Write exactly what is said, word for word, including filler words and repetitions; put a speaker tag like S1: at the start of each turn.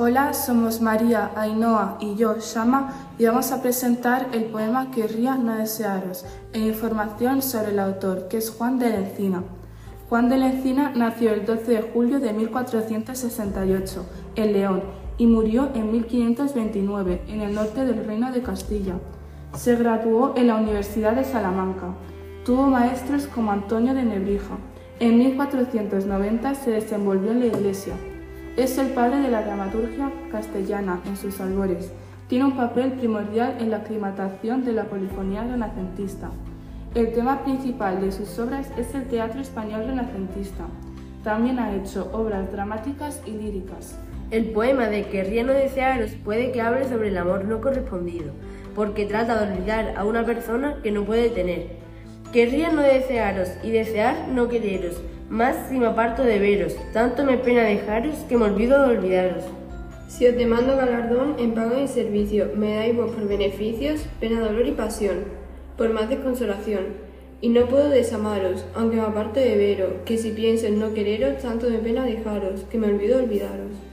S1: Hola, somos María, Ainhoa y yo, Shama, y vamos a presentar el poema Querría no desearos, en información sobre el autor, que es Juan de la Encina. Juan de la Encina nació el doce de julio de mil cuatrocientos sesenta y ocho, en León, y murió en mil quinientos veintinueve, en el norte del Reino de Castilla. Se graduó en la Universidad de Salamanca. Tuvo maestros como Antonio de Nebrija. En mil cuatrocientos noventa se desenvolvió en la Iglesia. Es el padre de la dramaturgia castellana en sus albores. Tiene un papel primordial en la aclimatación de la polifonía renacentista. El tema principal de sus obras es el teatro español renacentista. También ha hecho obras dramáticas y líricas.
S2: El poema de Querría no desearos puede que hable sobre el amor no correspondido, porque trata de olvidar a una persona que no puede tener. Querría no desearos y desear no quereros, más si me aparto de veros, tanto me pena dejaros que me olvido de olvidaros.
S3: Si os demando galardón en pago y servicio, me dais vos por beneficios, pena, dolor y pasión, por más desconsolación. Y no puedo desamaros, aunque me aparte de veros, que si pienso en no quereros, tanto me pena dejaros, que me olvido de olvidaros.